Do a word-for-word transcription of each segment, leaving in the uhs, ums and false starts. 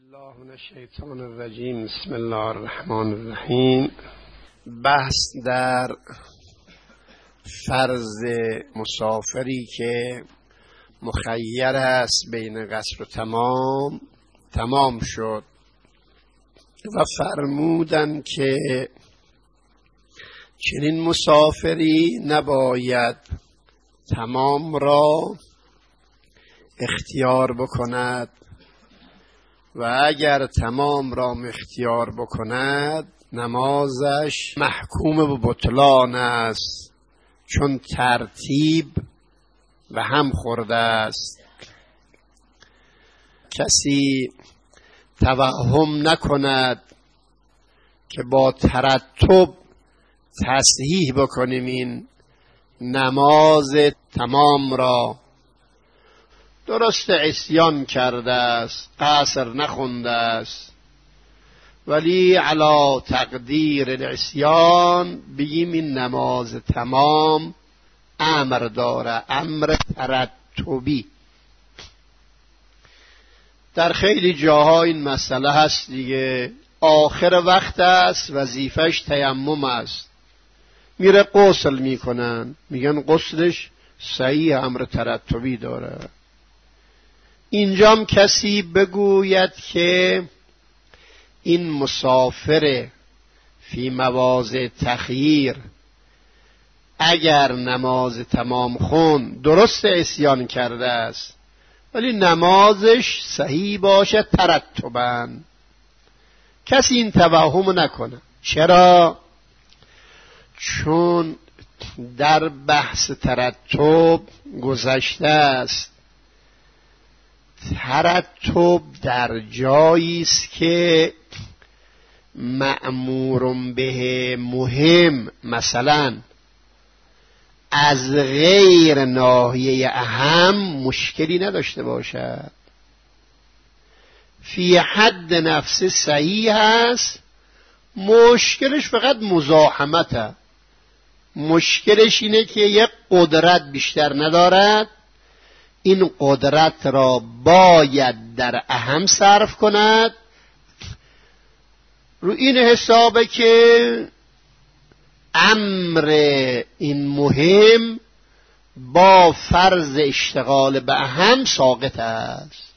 الله من الشیطان الرجیم. بسم الله الرحمن الرحیم. بحث در فرض مسافری که مخیر است بین قصر و تمام تمام شد و فرمودن که چنین مسافری نباید تمام را اختیار بکند و اگر تمام را اختیار بکند نمازش محکوم به بطلان است، چون ترتیب و هم خورده است. کسی توهم نکند که با ترتب تصحیح بکنیم این نماز تمام را. درست عصیان کرده است، قصر نخونده است، ولی علی تقدیر العصیان بگیم این نماز تمام امر داره، امر ترتبی. در خیلی جاها این مسئله هست دیگه. آخر وقت است، وظیفش تیمم است، میره غسل میکنن، میگن غسلش صحیح، امر ترتبی داره. اینجام کسی بگوید که این مسافر فی مواضع تخییر اگر نماز تمام خون درست عصیان کرده است ولی نمازش صحیح باشه ترتباً، کسی این توهم نکنه. چرا؟ چون در بحث ترتب گذشته است. ترتب در جایی است که مأمور به مهم، مثلا از غیر ناحیه اهم مشکلی نداشته باشد، فی حد نفس صحیح است، مشکلش فقط مزاحمته، مشکلش اینه که یک قدرت بیشتر ندارد، این قدرت را باید در اهم صرف کند. رو این حسابه که امر این مهم با فرض اشتغال به اهم ساقط است.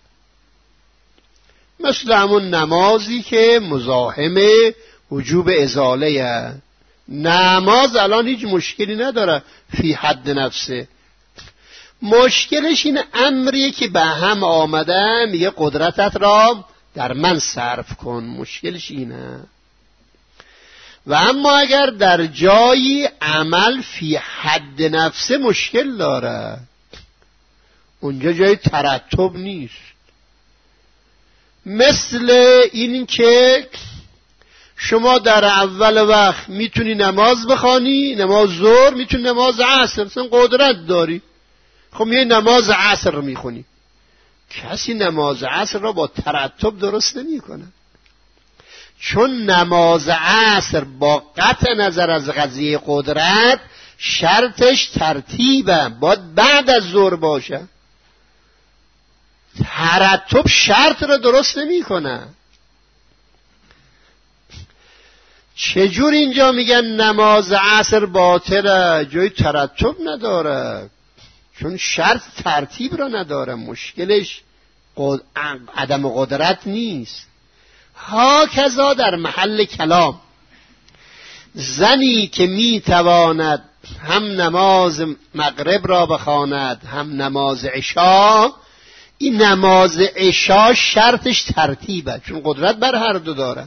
مثل همون نمازی که مزاحم وجوب ازاله است. نماز الان هیچ مشکلی نداره فی حد نفسه، مشکلش این امریه که به هم آمده، میگه قدرتت را در من صرف کن، مشکلش اینه. و اما اگر در جایی عمل فی حد نفسه مشکل داره، اونجا جای ترتب نیست. مثل این که شما در اول وقت میتونی نماز بخوانی، نماز ظهر، میتونی نماز عصر، مثلا قدرت داری، خب یه نماز عصر رو میخونی. کسی نماز عصر را با ترتب درست نمی کنه، چون نماز عصر با قطع نظر از قضیه قدرت شرطش ترتیبه، باید بعد از ظهر باشه. ترتب شرط را درست نمی کنه. چجور اینجا میگن نماز عصر باطله؟ جای ترتب نداره، چون شرط ترتیب را نداره، مشکلش قد... عدم قدرت نیست. ها کذا در محل کلام، زنی که میتواند هم نماز مغرب را بخواند هم نماز عشا، این نماز عشا شرطش ترتیبه، چون قدرت بر هر دو داره.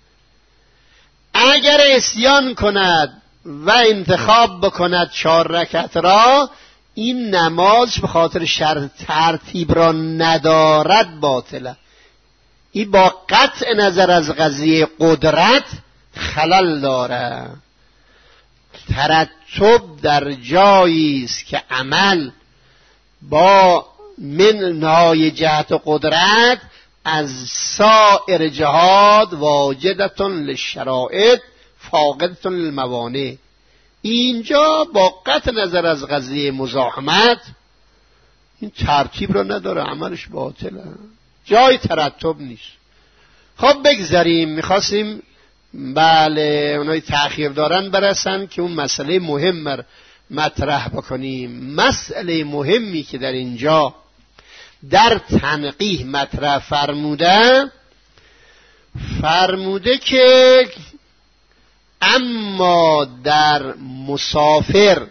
اگر عصیان کند و انتخاب بکند چهار رکعت را، این نماز به خاطر شرط ترتیب را ندارد، باطله. این با قطع نظر از قضیه قدرت خلل داره. ترتب در جایی است که عمل با منهای جهت و قدرت از سایر جهات واجدتون للشرائط فاقدتون للموانع. اینجا با قطع نظر از قضیه مزاحمت این ترتیب رو نداره، عملش باطله، جای ترتب نیست. خب بگذاریم، میخواستیم بله اونای تأخیر دارن برسن که اون مسئله مهم مطرح بکنیم. مسئله مهمی که در اینجا در تنقیح مطرح فرموده فرموده که اما در مسافر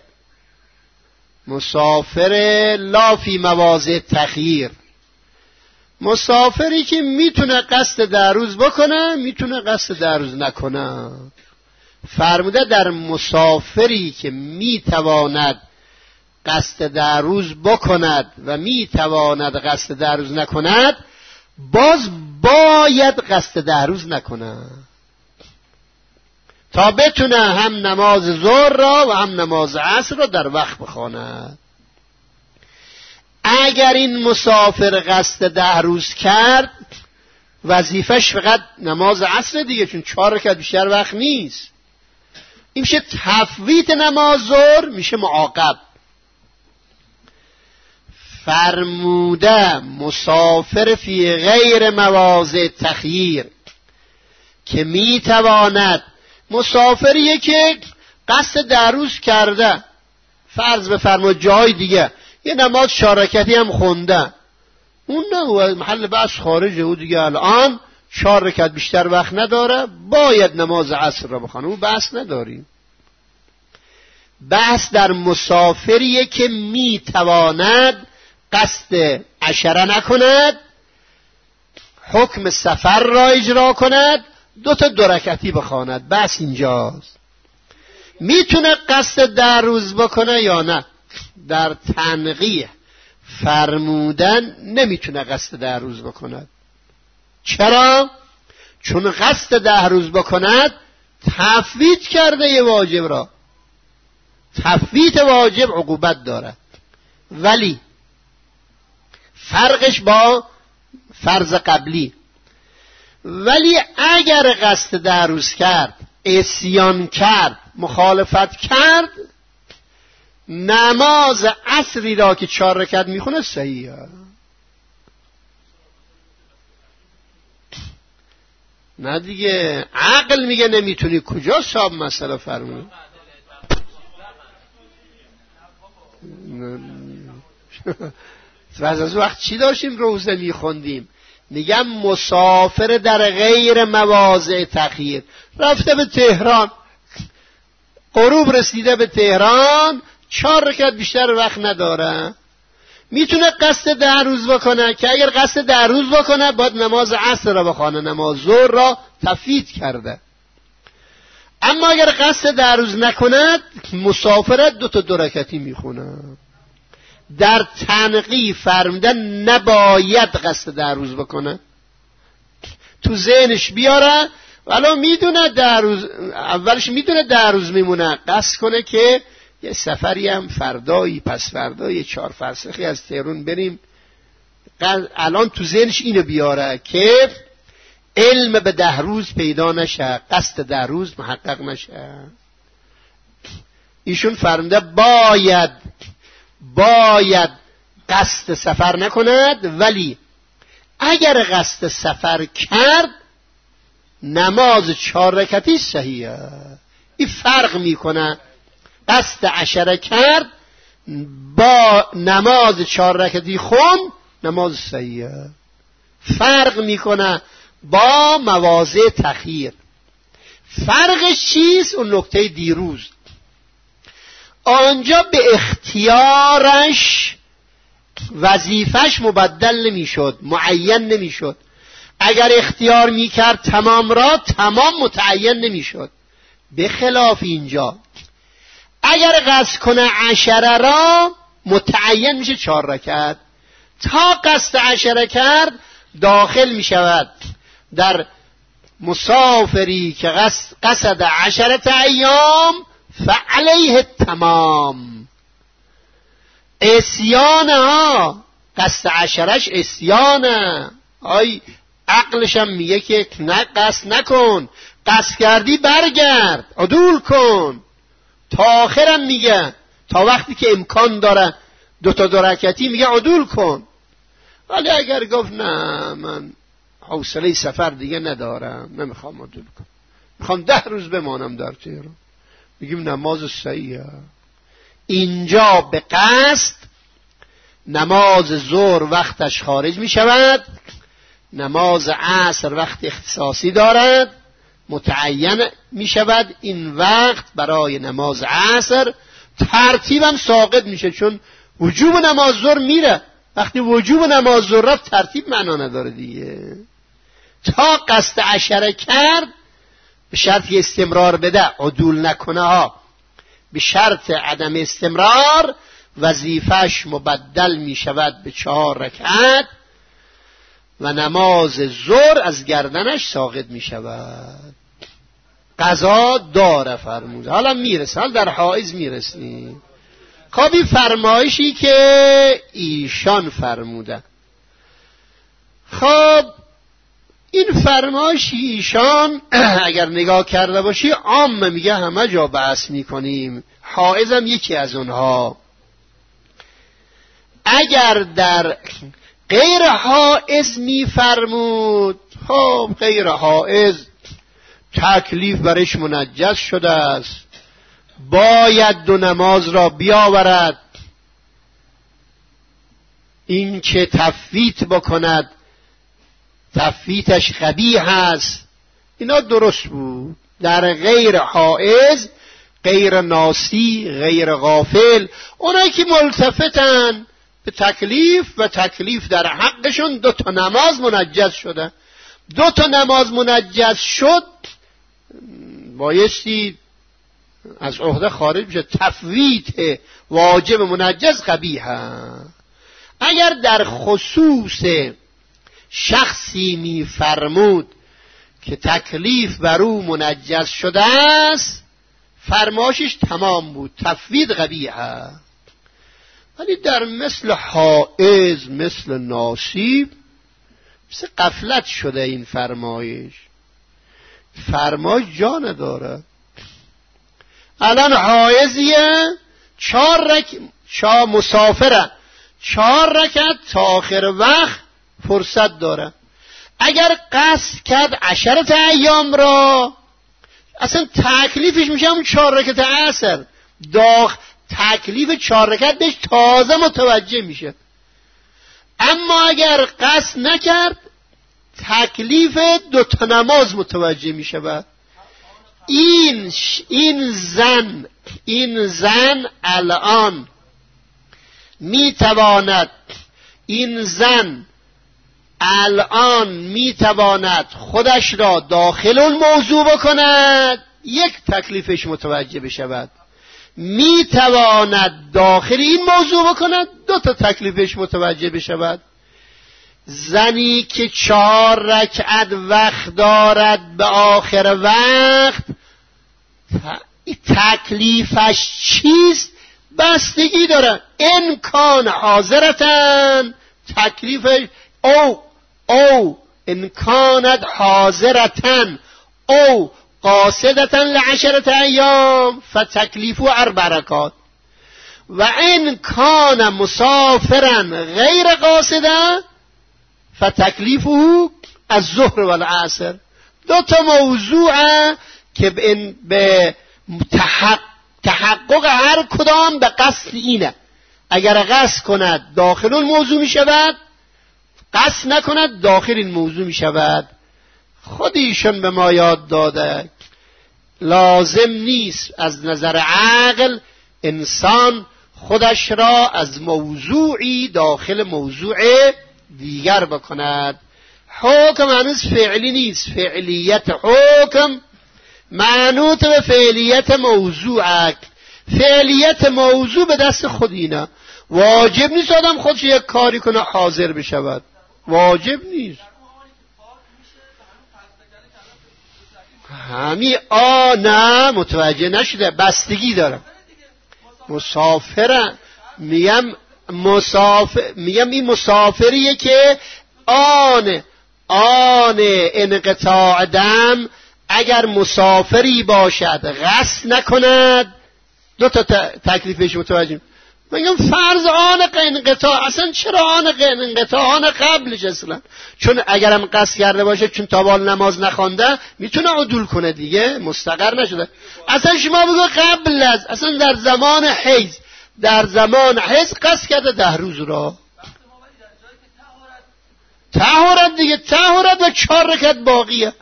مسافر لا فی مواضع تخییر، مسافری که میتونه قصد در روز بکنه میتونه قصد در روز نکنه. فرموده در مسافری که میتواند قصد در روز بکند و میتواند قصد در روز نکند، باز باید قصد در روز نکند تا بتونه هم نماز ظهر را و هم نماز عصر را در وقت بخواند. اگر این مسافر قصد ده روز کرد، وظیفش فقط نماز عصر دیگه، چون چهار رکعت بیشتر وقت نیست. این میشه تفویت نماز ظهر، میشه معاقب. فرموده مسافر فی غیر مواضع تخییر که میتواند، مسافریه که قصد در روز کرده، فرض بفرما جای دیگه یه نماز چهار رکعتی هم خونده، اون نه محل بحث خارجه، او دیگه الان چهار رکعت بیشتر وقت نداره، باید نماز عصر را بخونه، اون بحث نداریم. بحث در مسافریه که میتواند قصد عشره نکند، حکم سفر را اجرا کند، دو تا دو رکعتی بخواند. بحث اینجاست میتونه قصد در روز بکنه یا نه. در تنقیح فرمودن نمیتونه قصد در روز بکند. چرا؟ چون قصد ده روز بکند تفویت کرده یه واجب را. تفویت واجب عقوبت دارد، ولی فرقش با فرض قبلی. ولی اگر قصد ده روز کرد، عصیان کرد، مخالفت کرد، نماز عصری را که چهار رکعت میخونه صحیحه. نه دیگه عقل میگه نمیتونی. کجا صاحب مسئله فرمونه؟ از از وقت چی داشتیم روزه میخوندیم؟ میگم مسافر در غیر مواضع تخییر، رفته به تهران، غروب رسیده به تهران، چهار رکعت بیشتر وقت نداره، میتونه قصد ده روز بکنه که اگر قصد ده روز بکنه باید نماز عصر را بخونه، نماز ظهر را تفویت کرده. اما اگر قصد ده روز نکند، مسافرت دو تا دو رکعتی میخونه. در تنقیح فرمودن نباید قصد ده روز بکنه، تو ذهنش بیاره، ولی میدونه ده روز، اولش میدونه ده روز میمونه، قصد کنه که یه سفری هم فردایی پس فردایی چهار فرسخی از تهران بریم. الان تو ذهنش اینو بیاره که علم به ده روز پیدا نشه، قصد ده روز محقق نشه. ایشون فرموده باید باید قصد سفر نکند، ولی اگر قصد سفر کرد نماز چهار رکعتی صحیحه. این فرق میکنه. قصد عشره کرد با نماز چهار رکعتی خون، نماز صحیحه. فرق میکنه با مواضع تخییر. فرقش چیست؟ اون نکته دیروز آنجا به اختیارش وظیفش مبدل نمیشد، معین نمیشد. اگر اختیار میکرد تمام را، تمام متعین نمیشد. به خلاف اینجا اگر قصد کنه عشره را، متعین میشه چهار رکعت. تا قصد عشره کرد داخل میشود در مسافری که قصد, قصد عشرت ایام فعلیه تمام. عصیانه ها، قصد عشرش عصیانه. آی عقلش هم میگه که نه قصد نکن، قصد کردی برگرد، عدول کن. تا آخرم میگه تا وقتی که امکان داره دو تا دو رکعتی میگه عدول کن. ولی اگر گفت نه من حوصله سفر دیگه ندارم، نمیخوام عدول کنم، میخوام ده روز بمانم در تهران. میگیم نماز صحیحه. اینجا به قصد نماز ظهر وقتش خارج می شود، نماز عصر وقت اختصاصی دارد، متعین می شود این وقت برای نماز عصر، ترتیبم ساقط میشه چون وجوب نماز ظهر میره. وقتی وجوب نماز ظهر رفت ترتیب معنا نداره دیگه. تا قصد عشره کرد به شرط استمرار بده، عدول نکنه ها، به شرط عدم استمرار وظیفش مبدل می شود به چهار رکعت و نماز ظهر از گردنش ساقط می شود. قضا داره فرموده. حالا میرسه، حالا در حائز میرسیم. خب این فرمایشی که ایشان فرموده، خب این فرمایش ایشان اگر نگاه کرده باشی عام میگه، همه جا بحث میکنیم، حائزم یکی از اونها. اگر در غیر حائز میفرمود، خب غیر حائز تکلیف برش منجس شده است، باید دو نماز را بیاورد، این که تفویت بکند تفویتش قبیح است، اینا درست بود. در غیر حائز، غیر ناسی، غیر غافل، اونایی که ملتفتن به تکلیف و تکلیف در حقشون دو تا نماز منجز شده، دو تا نماز منجز شد، بایستی از عهده خارج بشه. تفویت واجب منجز قبیح. اگر در خصوص شخصی می فرمود که تکلیف بر او منجز شده است، فرماشش تمام بود، تفویت قبیح. ولی در مثل حائز، مثل ناصیب، مثل غفلت شده این فرمایش، فرمایش جا نداره. الان حائزیه، چهار رک چهار مسافره، چهار رکعت تا آخر وقت فرصت داره. اگر قصد کرد عشرت ایام را، اصلا تکلیفش میشه اون چهار رکعت عصر، داخل تکلیف چهار رکعت بهش تازه متوجه میشه. اما اگر قصد نکرد تکلیف دو تا نماز متوجه میشه. این این زن این زن الان میتواند این زن الان میتواند خودش را داخل اون موضوع بکند، یک تکلیفش متوجه بشود، میتواند داخل این موضوع بکند، دو تا تکلیفش متوجه بشود. زنی که چهار رکعت وقت دارد به آخر وقت، تکلیفش چیست؟ بستگی داره. امکان حاضرتن، تکلیفش او او امکانت حاضرتن او قاصدتن لعشرت ایام فتکلیفو اربع رکعات، و امکان مسافرن غیر قاصدن فتکلیفو از ظهر و العصر. دو تا موضوع که به تحقق هر کدام به قصد اینه. اگر قصد کند داخل اون موضوع می شود، قصد نکند داخل این موضوع می شود. خود ایشان به ما یاد داده لازم نیست از نظر عقل انسان خودش را از موضوعی داخل موضوع دیگر بکند. حکم هنوز فعلی نیست، فعلیت حکم معنوط به فعلیت موضوع. فعلیت موضوع به دست خود اینه. واجب نیست آدم خودش یک کاری کنه حاضر بشود، واجب نیست. همی آ نه متوجه نشده، بستگی داره. مسافرم میگم مسافر میگم این مسافریه که آن آن انقطاع دم اگر مسافری باشد قصد نکند، دو تا تکلیفش متوجه. میگم فرض آن انقطاع، اصلا چرا آن انقطاع؟ آن قبلش اصلا، چون اگرم قصد کرده باشه چون تابال نماز نخوانده میتونه عدول کنه دیگه، مستقر نشده. اصلا شما بگو قبل از، اصلا در زمان حیض، در زمان حیض قصد کرده ده روز را طهارت دیگه، طهارت و چهار رکعت باقیه.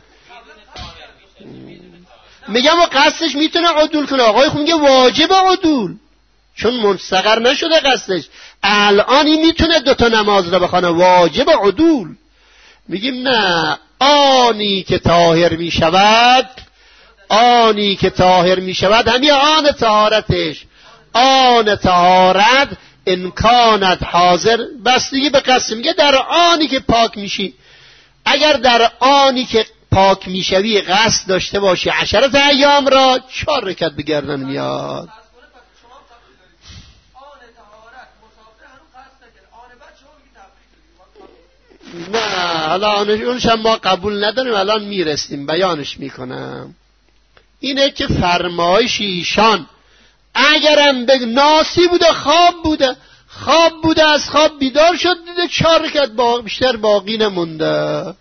میگم و قصدش میتونه عدول کنه. آقای خوب میگه واجب عدول، چون مستقر نشده قصدش. الانی میتونه دوتا نماز را بخونه، واجب عدول. میگیم نه، آنی که طاهر میشود، آنی که طاهر میشود همین آن طهارتش، آن طهارت امکانت حاضر بستگی به قصد. میگه در آنی که پاک میشی، اگر در آنی که پاک میشوی قصد داشته باشی عشرت ایام را، چهار رکعت به گردن میاد. نه حالا اونش هم ما قبول نداریم، الان میرسیم بیانش میکنم. اینه که فرمایش ایشان اگرم به ناسی بوده، خواب بوده، خواب بوده از خواب بیدار شد دیده چهار رکعت باقی، بیشتر باقی نمونده.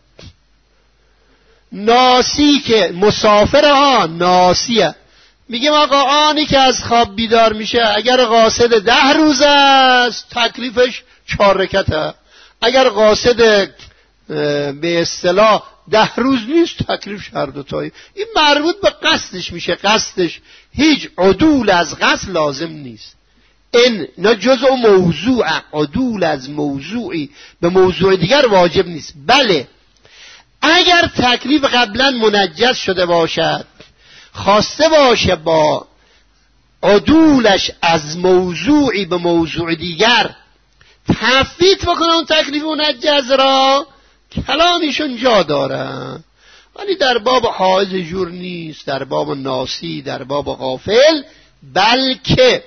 ناسی که مسافر ها ناسیه، میگیم آقا آنی که از خواب بیدار میشه اگر قاصد ده روز است تکلیفش چهار رکعته، اگر قاصد به اصطلاح ده روز نیست تکلیف هر دوتایی. این مربوط به قصدش میشه، قصدش هیچ عدول از قصد لازم نیست. این نه جزء موضوع، عدول از موضوعی به موضوع دیگر واجب نیست. بله اگر تکلیف قبلا منجز شده باشد، خواسته باشه با عدولش از موضوعی به موضوع دیگر تفویت بکنه اون تکلیف منجز را، کلامشون جا داره. ولی در باب حائض جور نیست، در باب ناسی، در باب غافل. بلکه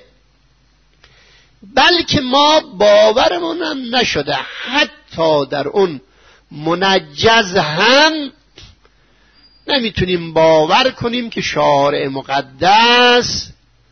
بلکه ما باورمون هم نشده حتی در اون منجز هم نمیتونیم باور کنیم که شارع مقدس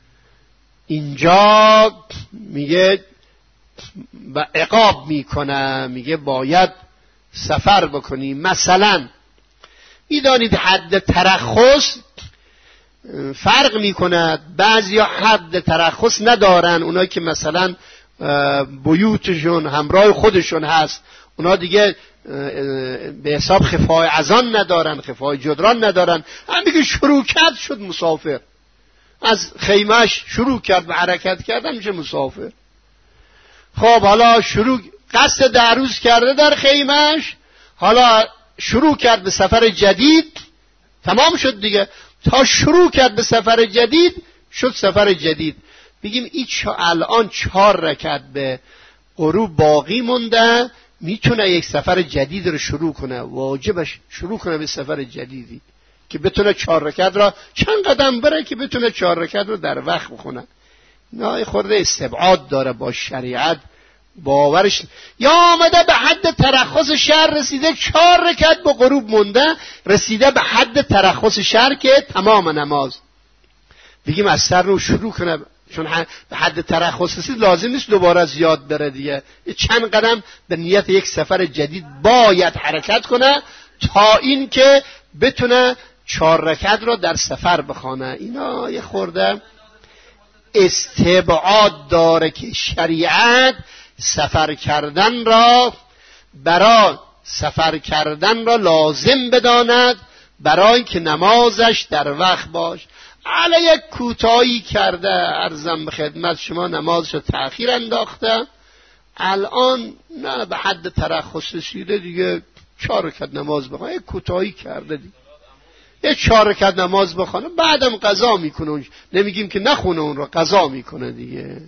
اینجا میگه و عقاب میکنه، میگه باید سفر بکنیم. مثلا میدانید حد ترخص فرق میکند، بعضیا حد ترخص ندارن، اونایی که مثلا بیوتشون همراه خودشون هست اونا دیگه به حساب خفای اذان ندارن، خفای جدران ندارن. هم میگه شروع کرد شد مسافر، از خیمهش شروع کرد به حرکت کردن میشه مسافر. خب حالا شروع قصد ده روز کرده در خیمهش، حالا شروع کرد به سفر جدید، تمام شد دیگه. تا شروع کرد به سفر جدید شد سفر جدید. بگیم این الان چهار رکعت به غروب باقی مونده، میتونه یک سفر جدید رو شروع کنه، واجبش شروع کنه به سفر جدیدی که بتونه چهار رکعت را چند قدم بره که بتونه چهار رکعت رو در وقت بخونه. نه خورده استبعاد داره با شریعت باورش. یا آمده به حد ترخص شهر رسیده، چهار رکعت به غروب مونده، رسیده به حد ترخص شهر که تمام نماز. بگیم از سر رو شروع کنه، چون به حد ترخص رسید لازم نیست دوباره زیاد بره دیگه، چند قدم به نیت یک سفر جدید باید حرکت کنه تا این که بتونه چهار رکعت رو در سفر بخونه. اینا یه خورده استبعاد داره که شریعت سفر کردن را برای سفر کردن را لازم بداند برای که نمازش در وقت باش. علی یک کوتاهی کرده، عرضم به خدمت شما، نمازش رو تأخیر انداخته، الان نه به حد ترخص رسیده دیگه چهار رکعت نماز بخونه، یک کوتاهی کرده دیگه یه چهار رکعت نماز بخونه، بعدم قضا میکنه. نمیگیم که نخونه، اون رو قضا میکنه دیگه.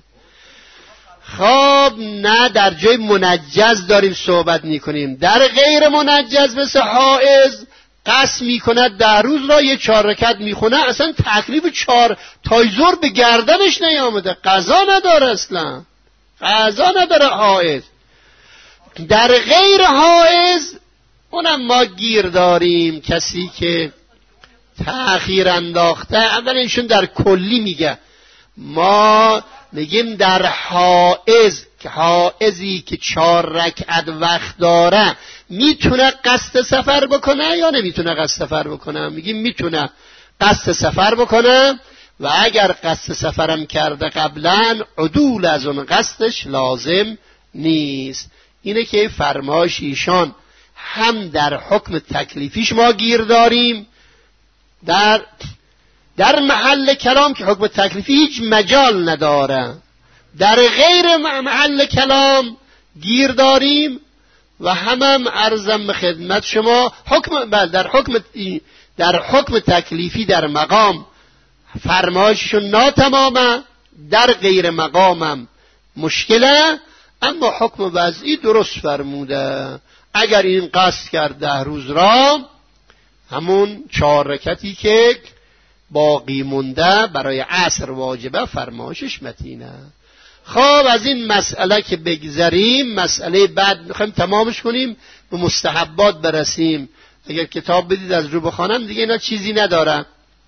خب نه، در جای منجز داریم صحبت میکنیم. در غیر منجز مثل حائض قصد میکند در روز را یه چهار رکعت میخونه، اصلا تکلیف چهار تایزور به گردنش نیامده، قضا نداره، اصلا قضا نداره حائض. در غیر حائض اونم ما گیر داریم، کسی که تأخیر انداخته. اول اینشون در کلی میگه ما میگیم در حائز که حائزی که چهار رکعت وقت داره میتونه قصد سفر بکنه یا نمیتونه قصد سفر بکنه؟ میگیم میتونه قصد سفر بکنه و اگر قصد سفرم کرده قبلا عدول از اون قصدش لازم نیست. اینه که فرمایش ایشان هم در حکم تکلیفیش ما گیر داریم، در در محل کلام که حکم تکلیفی هیچ مجال نداره، در غیر محل کلام گیر داریم و هم هم عرضم به خدمت شما حکم در حکم در حکم تکلیفی در مقام فرمایششون ناتمامه، در غیر مقامم مشکله، اما حکم وضعی درست فرموده. اگر این قصد کرد ده روز را، همون چهار رکعتی که باقی مونده برای عصر واجبه فرمایشش متینه. خب از این مسئله که بگذریم، مسئله بعد میخوایم تمامش کنیم، به مستحبات برسیم. اگر کتاب بدید از رو بخوانم دیگه اینا چیزی نداره.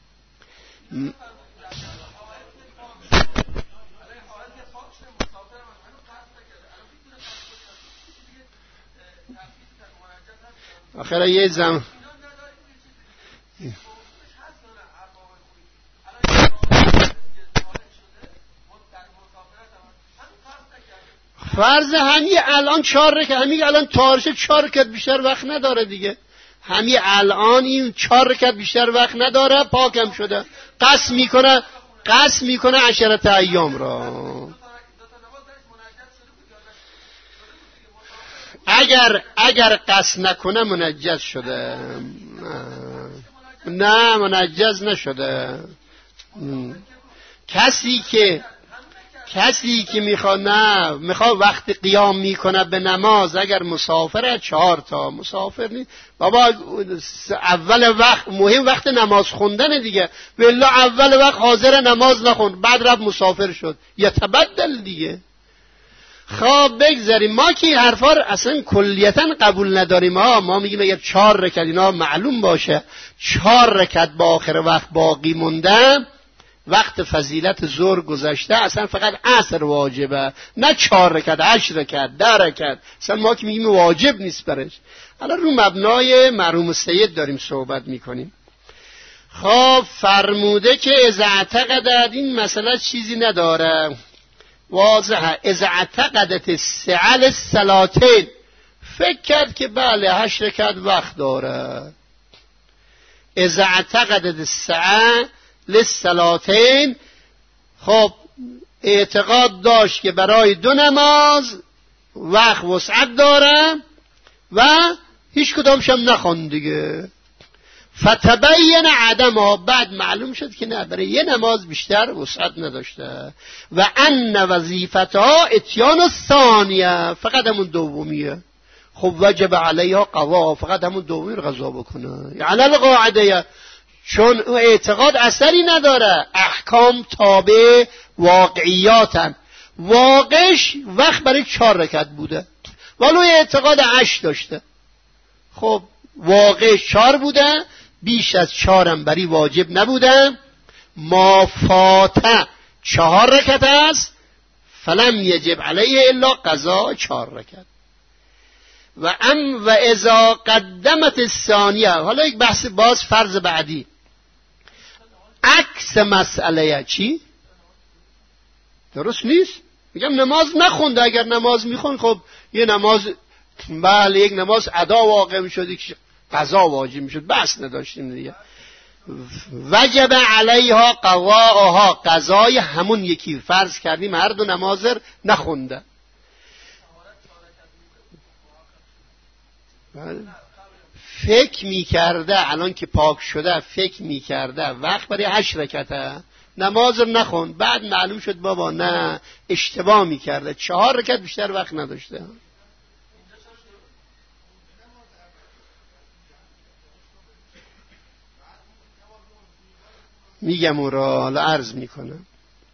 آخر یه زم فرض همین الان چهار رکعت، همین الان تارشه چهار رکعت بیشتر وقت نداره دیگه. همین الان این چهار رکعت بیشتر وقت نداره، پاکم شده، قصد میکنه قصد میکنه عشرت ایام را. اگر اگر قصد نکنه منجز شده. نه منجز نشده. کسی که کسی که میخواد نه میخواد وقت قیام میکنه به نماز، اگر مسافره چهار تا، مسافر نیست بابا اول وقت مهم وقت نماز خوندن دیگه، والله اول وقت حاضر نماز نخوند بعد رفت مسافر شد یتبدل دیگه. خب بگذاریم، ما که این حرفا رو اصلا کلیتا قبول نداریم. ها ما میگیم اگر چهار رکعت اینا معلوم باشه چهار رکعت با آخر وقت باقی مونده، وقت فضیلت ظهر گذشته، اصلا فقط عصر واجبه، نه چهار رکعت، هشت رکعت، ده رکعت، اصلا ما که میگیم واجب نیست برش. حالا رو مبنای مرحوم سید داریم صحبت میکنیم. خب فرموده که اذا اعتقدت، این مسئله چیزی نداره، واضحه. اذا اعتقدت السعه للصلاتین، فکر کرد که بله هشت رکعت وقت داره. اذا اعتقدت السعه للصلاتین، خب اعتقاد داشت که برای دو نماز وقت وسعت داره و هیچ کدامش هم نخوند دیگه. فتبین عدمها، بعد معلوم شد که نه، برای یه نماز بیشتر وسعت نداشته. و ان وظیفتها اتیان الثانیه، فقط همون دومیه. خب وجب علیها قضا، فقط همون دومی رو قضا بکنه. علی القاعده، چون او اعتقاد اثری نداره، احکام تابع واقعیاتن. واقعش وقت برای چهار رکعت بوده ولو اعتقاد هشت داشته. خب واقعش چهار بوده، بیش از چهارم برای واجب نبوده. ما فاته چهار رکعت است، فلم یجب علیه الا قضا چهار رکعت. و ام و اذا قدمت الثانیه، حالا یک بحث باز فرض بعدی، عکس مسئله چی؟ درست نیست؟ میگم نماز نخونده، اگر نماز میخون خب یه نماز بله یک نماز ادا واقع میشد که قضا واجب میشد، بس نداشتیم دیگه. وجب علیها قضاءها، قضای همون یکی فرض کردیم هر دو نماز نخونده. بله. فکر میکرده الان که پاک شده، فکر میکرده وقت برای هشت رکعته، نماز رو نخوند، بعد معلوم شد بابا نه اشتباه میکرده، چهار رکعت بیشتر وقت نداشته. میگم او را حالا عرض میکنم.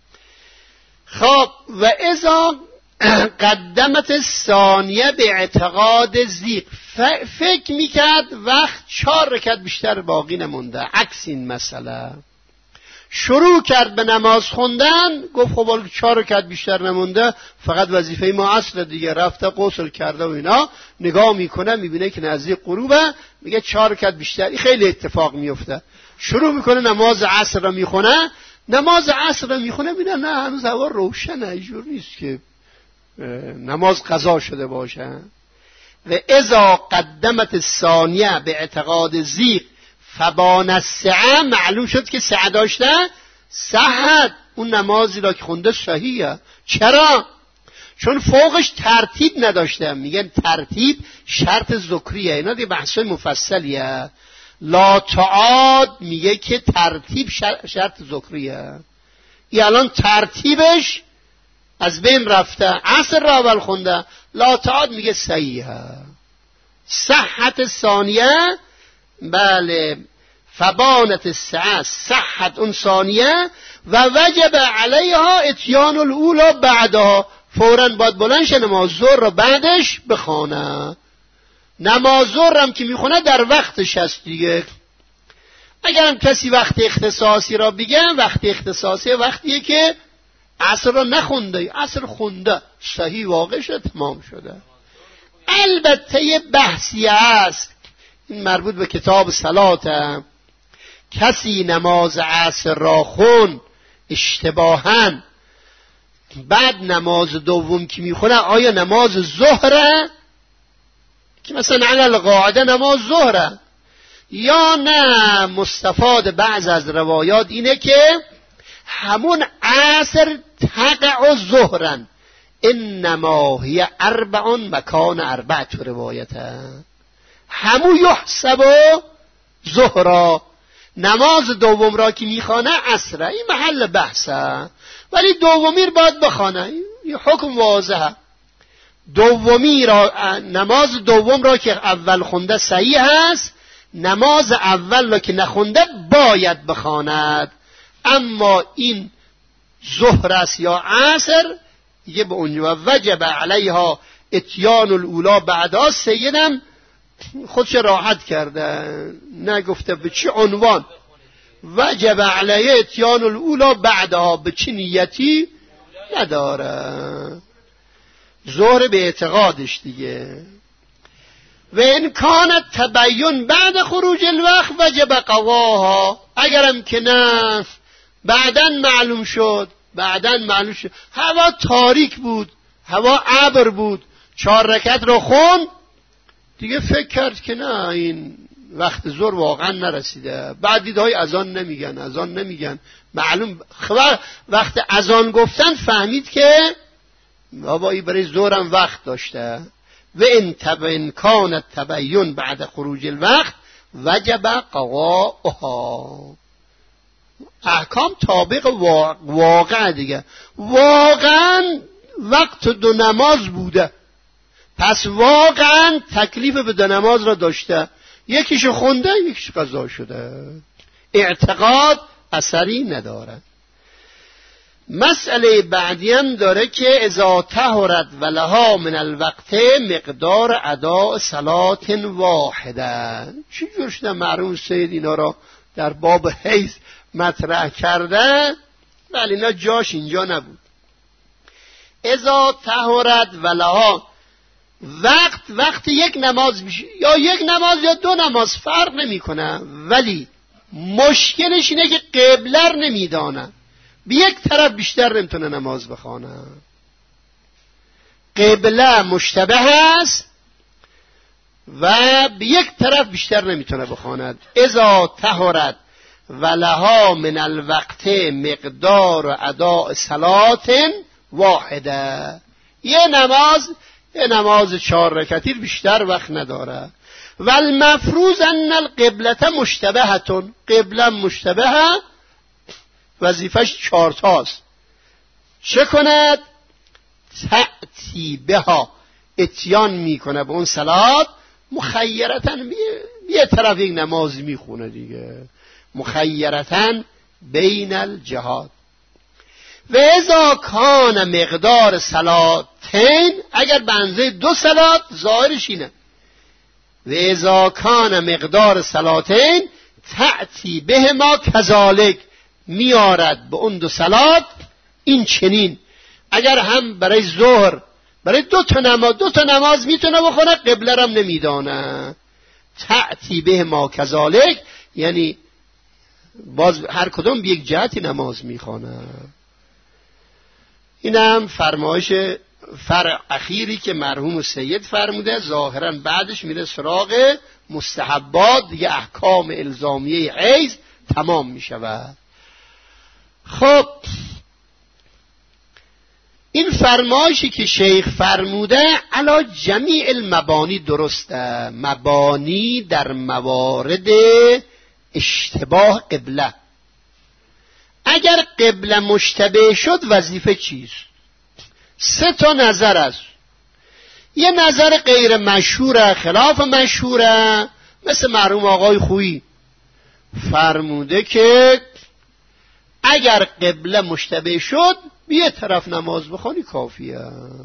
خب و اذا قدمت ثانیه به اعتقاد زیق، فکر میکرد وقت چهار رکعت بیشتر باقی نمونده، عکس این مسئله. شروع کرد به نماز خوندن، گفت خب حالا چهار رکعت بیشتر نمونده، فقط وظیفه ما عصر دیگه. رفته غسل کرده و اینا، نگاه میکنه میبینه که نزدیک غروبه، میگه چهار رکعت بیشتر. خیلی اتفاق میفته. شروع میکنه نماز عصر رو میخونه، نماز عصر رو میخونه، میبینه نه هنوز هوا روشنه، اینجور نیست که نماز قضا شده باشه. و اذا قدمت الثانیه به اعتقاد زیغ فبان السعه، معلوم شد که سعه داشته، صحت اون نمازی را که خونده صحیحه. چرا؟ چون فوقش ترتیب نداشته. میگن ترتیب شرط ذکریه، اینا دیگه بحثای مفصلیه. لا تعاد میگه که ترتیب شرط ذکریه. این الان ترتیبش از بین رفته، عصر را اول خونده، لا تعاد میگه صحیحه. صحت ثانیه، بله، فبانت السعه، صحت اون ثانیه، و وجب علیها اتیان الاولا بعدها، فوراً باید بلند شه نماز ظهر را بعدش بخونه. نماز ظهر هم که میخونه در وقتش هست دیگه. اگرم کسی وقت اختصاصی را بگه، وقت اختصاصی وقتیه که عصر را نخونده، عصر خونده، صحیح واقع شده، تمام شده. البته یه بحثی هست، این مربوط به کتاب صلاته. کسی نماز عصر را خون اشتباهاً، بعد نماز دوم که میخونه آیا نماز ظهره که مثلا علی القاعده نماز ظهره، یا نه مستفاد بعض از روایات اینه که همون عصر تقع ظهرن، انما هی اربع مکان اربع، تو روایته همون یحسب ظهرا، نماز دوم را که میخوانه عصره. این محل بحثه، ولی دومی را باید بخوانه، این حکم واضحه. دومی را، نماز دوم را که اول خونده صحیح هست، نماز اول را که نخونده باید بخواند. اما این ظهر است یا عصر، یه به اونجا وجب علیها اتیان الاولا بعدا. سیدم خودش راحت کرده، نگفته به چه عنوان وجب علیه اتیان الاولا بعدها، به چه نیتی نداره، ظهر به اعتقادش دیگه. و ان کانت تبین بعد خروج الوقت وجب قضاها، اگرم که نه بعداً معلوم شد، بعداً معلوم شد هوا تاریک بود، هوا ابر بود، چهار رکعت رو خون دیگه، فکر کرد که نه این وقت ظهر واقعا نرسیده. بعد دید های اذان نمیگن، اذان نمیگن، معلوم خبر وقت اذان گفتن فهمید که بابا این برای ظهرم وقت داشته. و ان تبین کانت تبین بعد خروج الوقت وجب قضاءها، احکام طابق واقع دیگه. واقعا وقت دو نماز بوده، پس واقعا تکلیف به دو نماز را داشته، یکیشو خونده یکیش قضا شده، اعتقاد اثری نداره. مسئله بعدی هم داره که اذا طهرت ولها من الوقت مقدار اداء صلات واحده. چی جور شده مرحوم سید اینا را در باب حیض مطرح کرده، ولی اینا جاش اینجا نبود. اذا طهرت ولها، وقت وقت یک نماز میشه، یا یک نماز یا دو نماز، فرق نمیکنه، ولی مشکلش اینه که قبله نمیدانه، به یک طرف بیشتر نمیتونه نماز بخونه، قبله مشتبه است و به یک طرف بیشتر نمیتونه بخواند. اذا طهرت ولها من الوقت مقدار اداء صلات واحده، یه نماز یه نماز چهار رکعتی بیشتر وقت نداره. و المفروض ان القبلة مشتبهتون، قبله مشتبه، وظیفش چهار تاست. چه کند؟ تأتی بها، اتیان میکنه به اون صلات، مخیرتن یه طرف یک نماز میخونه دیگه، مخیرتن بین الجهاد. و اذا کان مقدار صلاتین، اگر بنزه دو صلات، ظاهرش اینه، و اذا کان مقدار صلاتین تأتی به ما کذالک، میارد به اون دو صلات این چنین. اگر هم برای ظهر برای دو تا نماز دو تا نماز میتونه بخونه، قبله رو هم نمیدانه. تأتی به ما کذالک، یعنی باز هر کدوم به یک جهتی نماز میخونه. اینم فرمایش فرع اخیری که مرحوم سید فرموده. ظاهرا بعدش میره سراغ مستحبات دیگه، احکام الزامیه حیض تمام میشود. خب این فرمایشی که شیخ فرموده علا جمیع المبانی درسته، مبانی در موارد اشتباه قبله. اگر قبله مشتبه شد وظیفه چیست؟ سه تا نظر است. یه نظر غیر مشهوره، خلاف مشهوره، مثل مرحوم آقای خویی فرموده که اگر قبله مشتبه شد بیه طرف نماز بخونی کافیه.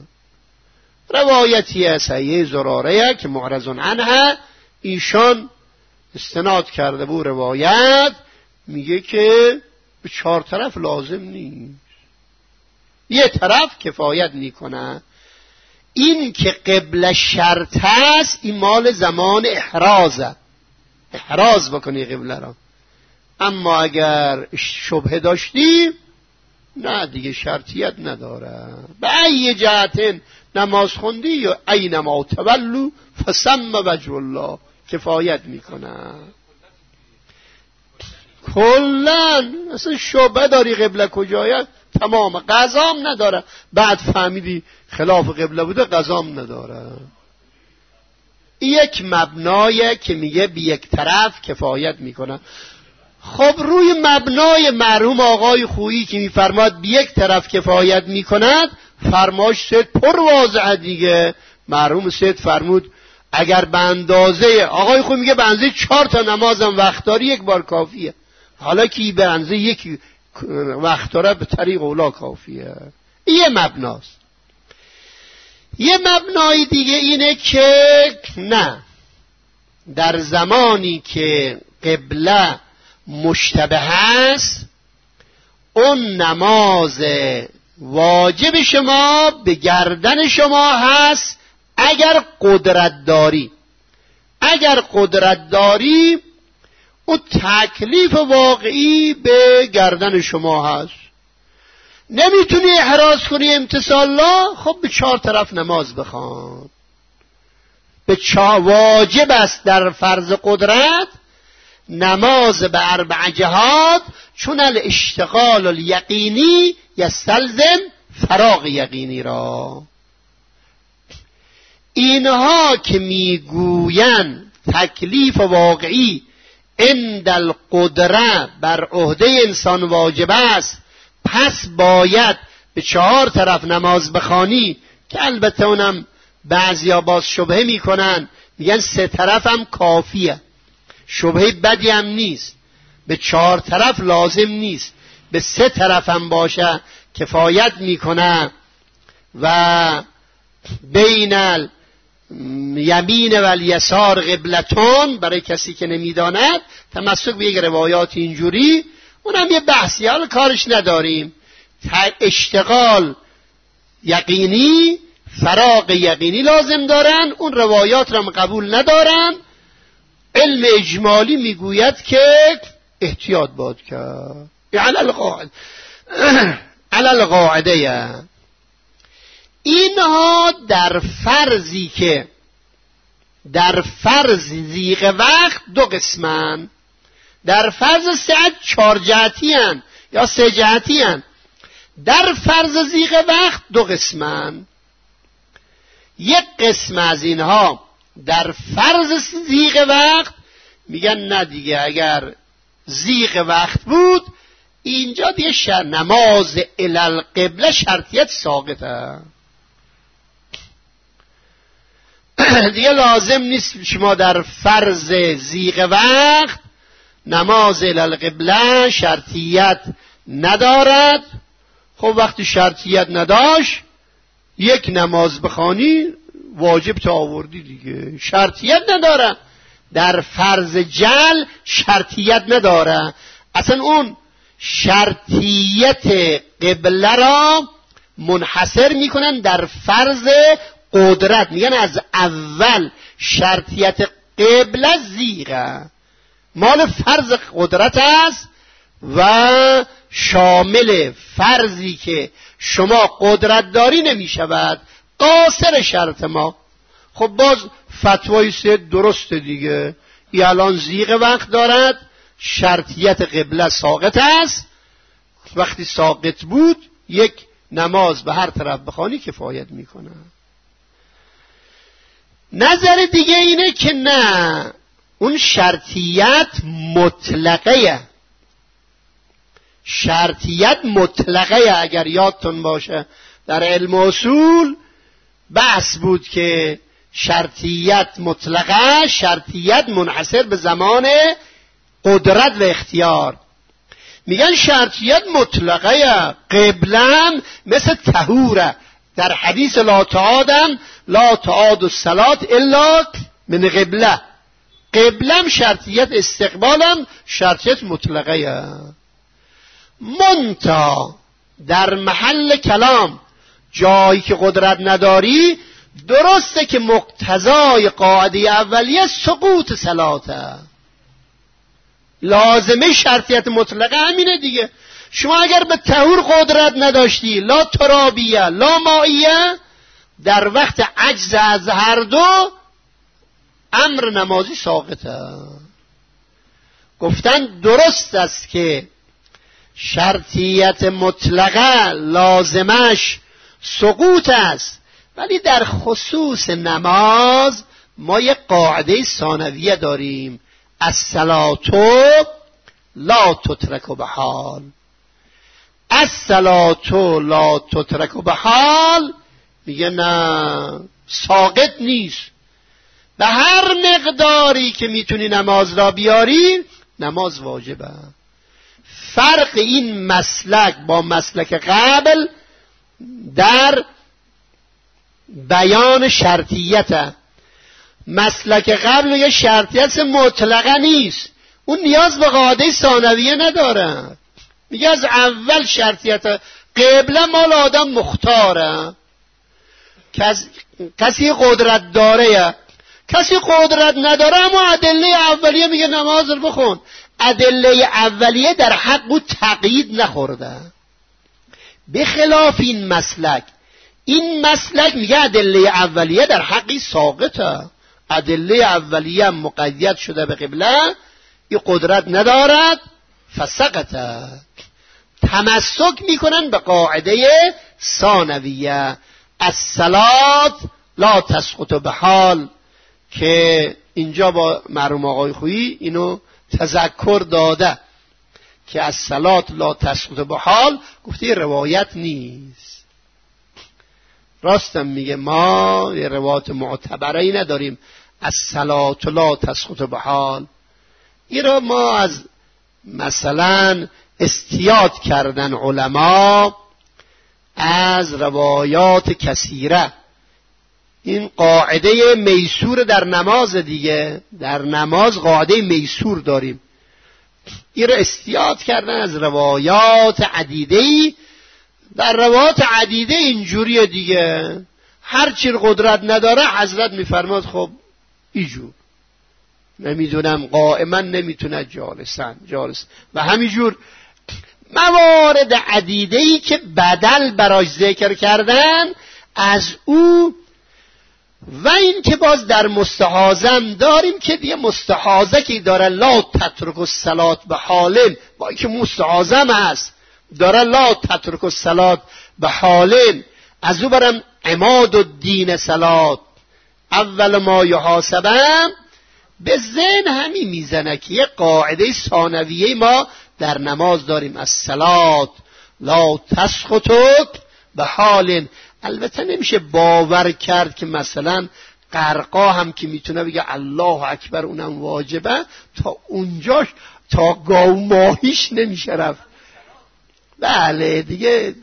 روایتی از سیه زراره که معرض عنها ایشان استناد کرده بود، روایت میگه که به چهار طرف لازم نیست، یه طرف کفایت میکنه. این که قبله شرط است این مال زمان احرازه، احراز بکنی قبله را. اما اگر شبهه داشتی نه دیگه شرطیت نداره. به ای جهت نماز خوندی یا اینما تولوا فثم وجه الله کفایت میکنه. کلن اصلا شبهه داری قبله کجایه تمام، قضام نداره. بعد فهمیدی خلاف قبله بوده قضام نداره. یک مبنایه که میگه بی یک طرف کفایت میکنه. خب روی مبنای مرحوم آقای خویی که میفرماد بی یک طرف کفایت میکند، فرماش سید پر واضحه دیگه. مرحوم سید فرمود اگر به اندازه، آقای خویی میگه به اندازه چهار تا نمازم وقت داری یک بار کافیه، حالا که به اندازه یک وقت داره به طریق اولا کافیه. یه مبناست. یه مبنای دیگه اینه که نه، در زمانی که قبله مشتبه هست اون نماز واجب شما به گردن شما هست اگر قدرت داری. اگر قدرت داری اون تکلیف واقعی به گردن شما هست. نمیتونی احراز کنی امتثال الله، خب به چهار طرف نماز بخوان. به چهار واجب است در فرض قدرت نماز به اربع جهات، چون الاشتغال الیقینی یستلزم فراغ یقینی را. اینها که میگوین تکلیف واقعی عند القدره بر عهده انسان واجب است، پس باید به چهار طرف نماز بخوانی، که البته اونم بعضیا باز شبهه میکنن، میگن سه طرف هم کافیه. شبهه بدی هم نیست، به چهار طرف لازم نیست، به سه طرف هم باشه کفایت میکنه. و بین الیمین و الیسار قبلتون، برای کسی که نمیداند تمسک به یک روایات اینجوری، اونم یه بحثی، حالا کارش نداریم. اشتغال یقینی فراغ یقینی لازم دارن، اون روایات را قبول ندارن. علم اجمالی میگوید که احتیاط باید کرد. علی القاعده علی القاعده اینها در فرضی که در فرض ضیق وقت دو قسمن، در فرض سعت چهار جهتی هن یا سه جهتی هن. در فرض ضیق وقت دو قسمن. یک قسم از اینها در فرض ضیق وقت میگن نه دیگه، اگر ضیق وقت بود اینجا دیگه شر نماز الالقبله شرطیت ساقطه، دیگه لازم نیست شما در فرض ضیق وقت نماز الالقبله شرطیت ندارد. خب وقتی شرطیت نداشت یک نماز بخوانی واجب تا آوردی دیگه، شرطیت نداره. در فرض جل شرطیت نداره، اصلا اون شرطیت قبله را منحصر میکنن در فرض قدرت، میگن از اول شرطیت قبله زیغه، مال فرض قدرت است و شامل فرضی که شما قدرت داری نمی شود، قاصر شرط ما. خب باز فتوای سید درسته دیگه، ای الان زیغ وقت دارد، شرطیت قبله ساقط است، وقتی ساقط بود یک نماز به هر طرف بخوانی کفایت میکنه. نظر دیگه اینه که نه، اون شرطیت مطلقه، شرطیت مطلقه. اگر یادتون باشه در علم اصول بحث بود که شرطیت مطلقه، شرطیت منحصر به زمان قدرت و اختیار. میگن شرطیت مطلقه قبلم مثل طهوره، در حدیث لا تعادم لا تعاد الصلاة الا من قبله، قبلم شرطیت، استقبالم شرطیت مطلقه. منتا در محل کلام جایی که قدرت نداری، درسته که مقتضای قاعده اولیه سقوط صلاته، لازمه شرطیت مطلقه همینه دیگه. شما اگر به طهور قدرت نداشتی، لا ترابیه لا مائیه، در وقت عجز از هر دو امر نمازی ساقطه. گفتن درست است که شرطیت مطلقه لازمش سقوط است، ولی در خصوص نماز ما یک قاعده ثانویه داریم، الصلاة لا تترک بحال، الصلاة لا تترک بحال، میگه نه ساقط نیست، به هر مقداری که میتونی نماز را بیاری نماز واجبه. فرق این مسلک با مسلک قبل در بیان شرطیت. مسلک قبل میگه شرطیت مطلقه نیست، اون نیاز به قاعده ثانویه نداره، میگه از اول شرطیت قبله مال آدم مختاره، کس... کسی قدرت داره، کسی قدرت نداره، اما ادله اولیه میگه نماز رو بخون. ادله اولیه در حق او تقیید نخورده، به خلاف این مسلک. این مسلک میگه ادله اولیه در حقی ساقطه، ادله اولیه مقید شده به قبله، این قدرت ندارد فسقطه. تمسک میکنن به قاعده ثانویه الصلاة لا تسقط بحال، که اینجا با مرحوم آقای خویی اینو تذکر داده که الصلاة لا تسقط بحال، گفته روایت نیست. راستم میگه ما یه روایت معتبری نداریم الصلاة لا تسقط بحال. این را ما از مثلا استیاد کردن علما از روایات کثیره. این قاعده میسور در نماز دیگه، در نماز قاعده میسور داریم، این را استیاد کردن از روایات عدیده‌ای. در روایات عدیده اینجوریه دیگه، هرچی قدرت نداره حضرت میفرماد خب ایجور، نمیدونم قائما نمیتونه جالسن جالس، و همینجور موارد عدیده‌ای که بدل براش ذکر کردن از او. و این که باز در مستحاضم داریم که دیگه مستحاضه که داره لا تترک الصلاة به حالن، با اینکه مستحاضم هست داره لا تترک الصلاة به حالن، از او برم عماد الدین صلاة اول ما یحاسبم، به ذهن همین میزنه که یه قاعده ثانویه ما در نماز داریم الصلاة لا تسقط به حالن. البته نمیشه باور کرد که مثلا قرقا هم که میتونه بگه الله اکبر اونم واجبه، تا اونجاش تا گاو ماهیش نمیشه رفت. بله دیگه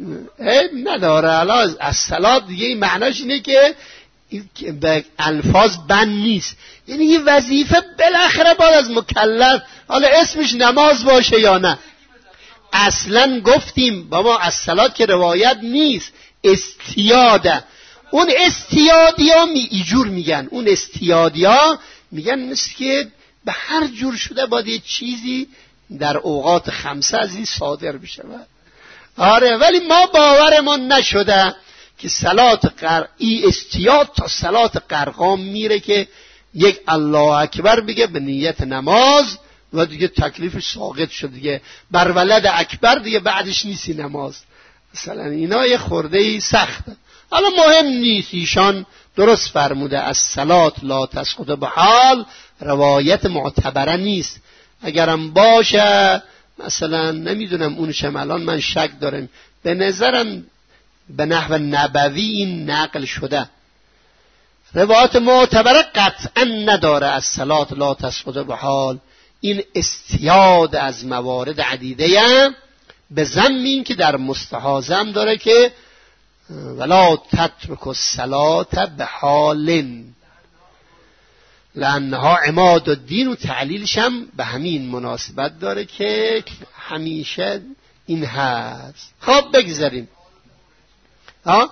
نداره الان الصلاة دیگه این معناش اینه که به الفاظ بند نیست، یعنی یه وظیفه بالاخره باید از مکلف، حالا اسمش نماز باشه یا نه، اصلا گفتیم بابا از صلات که روایت نیست، استیاده. اون استیادیا می ایجور میگن، اون استیادیا میگن مثل که به هر جور شده باید یه چیزی در اوقات خمسه از این صادر بشه. آره، ولی ما باورمون نشده که صلات قرعی استیاد تا صلات قرقام میره که یک الله اکبر بگه به نیت نماز و دیگه تکلیفش ساقط شد دیگه، بر ولد اکبر دیگه بعدش نیستی نماز. مثلا اینا یه خورده سخته. حالا مهم نیست، ایشان درست فرموده از صلات لا تسقط به حال روایت معتبره نیست. اگرم باشه مثلا نمیدونم اونشم الان من شک دارم، به نظرم به نحو نبوی این نقل شده. روایت معتبره قطعا نداره از صلات لا تسقط به حال. این استیاد از موارد عدیده به ضمن این که در مستحاضم داره که ولا تترک الصلاة به حال لانها عماد الدین، و تعلیلش هم به همین مناسبت داره که همیشه این هست. خب بگذاریم ها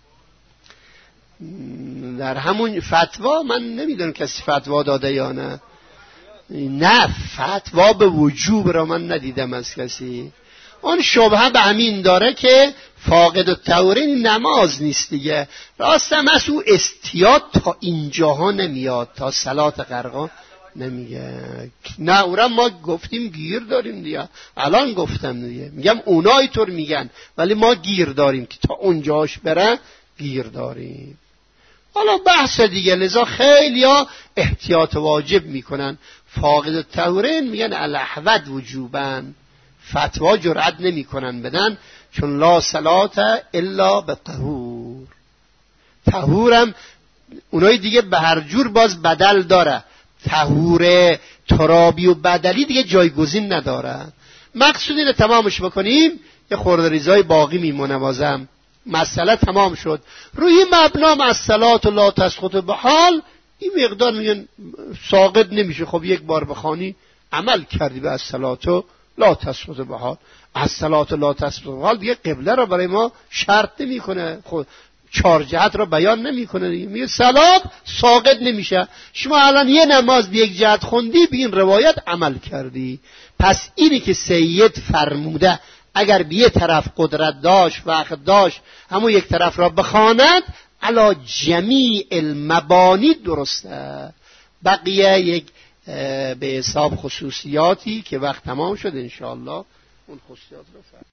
در همون فتوا، من نمیدونم کسی فتوا داده یا نه، نه فتوا به وجوب را من ندیدم از کسی. اون شبهه به همین داره که فاقد الطهورین نماز نیست دیگه. راستم از او استیاد تا اینجاها نمیاد، تا صلات قرقا نمیگه. نه اونم ما گفتیم گیر داریم دیگه، الان گفتم دیگه، میگم اونا اینطور میگن ولی ما گیر داریم که تا اونجاش بره گیر داریم. حالا بحث دیگه، لذا خیلی ها احتیاط واجب میکنن، فاقد الطهورین میگن الاحوط وجوبن، فتوا جرأت نمی کنن بدن، چون لا صلات الا به طهور. طهورم اونای دیگه به هر جور باز بدل داره، طهور ترابی و بدلی دیگه جایگزین نداره. مقصود اینه تمامش بکنیم، یه خورده ریزای باقی میمونه. بازم مسئله تمام شد. روی مبنا از صلات و لا تسقط به حال این مقدار میگن ساقط نمیشه. خب یک بار بخوانی عمل کردی به از صلات و لا تسقط به حال. از صلات لا تسقط به حال دیگه قبله را برای ما شرط نمی کنه، خود چهار جهت را بیان نمی کنه دیگه. میگه صلات ساقط نمیشه. شما الان یه نماز به یک جهت خوندی، به این روایت عمل کردی. پس اینی که سید فرموده اگر به یه طرف قدرت داشت وقت داشت همون یک طرف را بخواند علی جمیع المبانی درسته. بقیه یک به حساب خصوصیاتی که وقت تمام شد انشاءالله اون خصوصیات رو فرد.